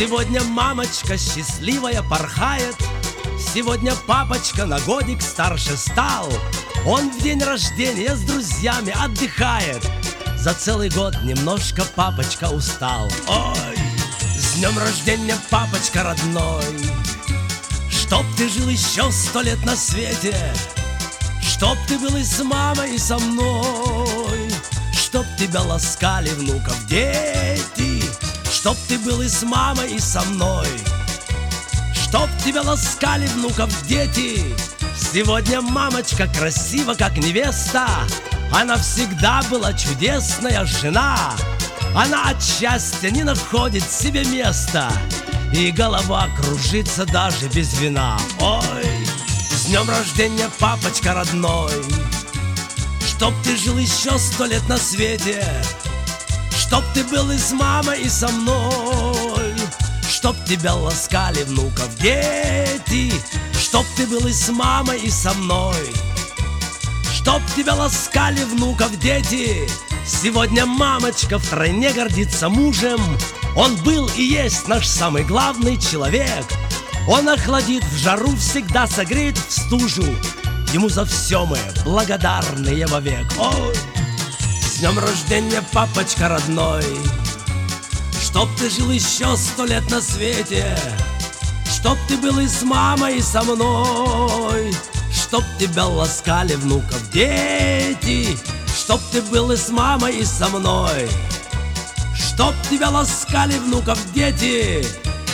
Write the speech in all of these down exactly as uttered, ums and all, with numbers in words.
Сегодня мамочка счастливая порхает, сегодня папочка на годик старше стал. Он в день рождения с друзьями отдыхает, за целый год немножко папочка устал. Ой, с днем рождения, папочка родной, чтоб ты жил еще сто лет на свете, чтоб ты был и с мамой, и со мной, чтоб тебя ласкали внуков дети, чтоб ты был и с мамой, и со мной, чтоб тебя ласкали внуков дети. Сегодня мамочка красива, как невеста, она всегда была чудесная жена. Она от счастья не находит себе места, и голова кружится даже без вина. Ой, с днем рождения, папочка родной, чтоб ты жил еще сто лет на свете, чтоб ты был и с мамой, и со мной, чтоб тебя ласкали внуков дети, чтоб ты был и с мамой, и со мной, чтоб тебя ласкали внуков дети. Сегодня мамочка втройне гордится мужем, он был и есть наш самый главный человек. Он охладит в жару, всегда согреет в стужу, ему за все мы благодарны вовек. Ой, с днем рождения, папочка родной, чтоб ты жил еще сто лет на свете, чтоб ты был и с мамой, и со мной, чтоб тебя ласкали внуков дети, чтоб ты был и с мамой, и со мной, чтоб тебя ласкали внуков дети.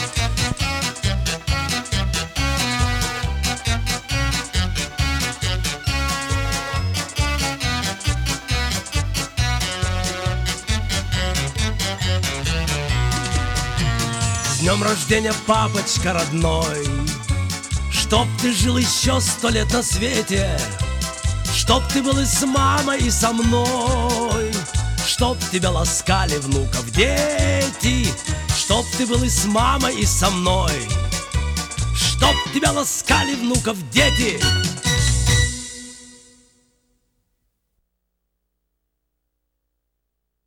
С днем рождения, папочка родной, чтоб ты жил еще сто лет на свете, чтоб ты был и с мамой, и со мной, чтоб тебя ласкали внуков дети, чтоб ты был и с мамой, и со мной, чтоб тебя ласкали внуков дети.